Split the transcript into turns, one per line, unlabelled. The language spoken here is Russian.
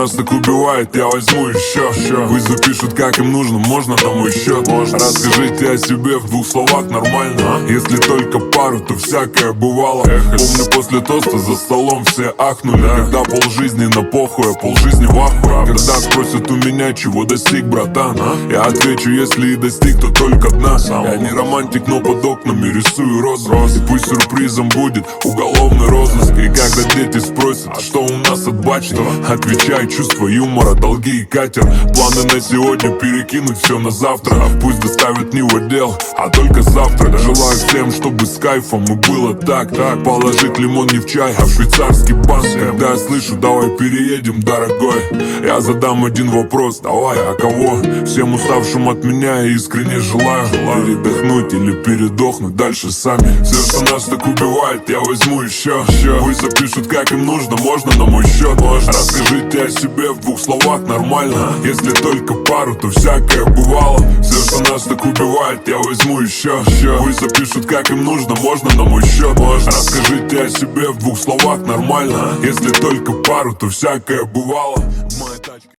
нас так убивает, я возьму еще. Пусть запишут, как им нужно, можно на мой счет. Расскажите о себе в 2 словах нормально. Если только пару, то всякое бывало. Помню, после тоста за столом все ахнули, когда полжизни на похуй, а полжизни в ахуе. Когда спросят у меня, чего достиг, братан, я отвечу, если и достиг, то только дна. Я не романтик, но под окнами рисую розы. И пусть сюрпризом будет уголовный розыск. И когда дети спросят, а что у нас от бачки, отвечай, чувство юмора, долги и катер. Планы на сегодня перекинуть все на завтра. Пусть доставят не в отдел, а только завтрак. Желаю всем, чтобы с кайфом и было так. Положить лимон не в чай, а в швейцарский банк. Когда я слышу, давай переедем, дорогой, я задам один вопрос, давай, а кого? Всем уставшим от меня я искренне желаю передохнуть или передохнуть дальше сами. Все, что нас так убивает, я возьму еще. Пусть запишут, как им нужно, можно на мой счет. Расскажите о себе в 2 словах нормально. Если только пару, то всякое бывало. Все, что нас так убивает, я возьму еще. Пусть запишут, как им нужно, можно на мой счет. Расскажите о себе в 2 словах нормально. Если только пару, то всякое бывало. В моей тачке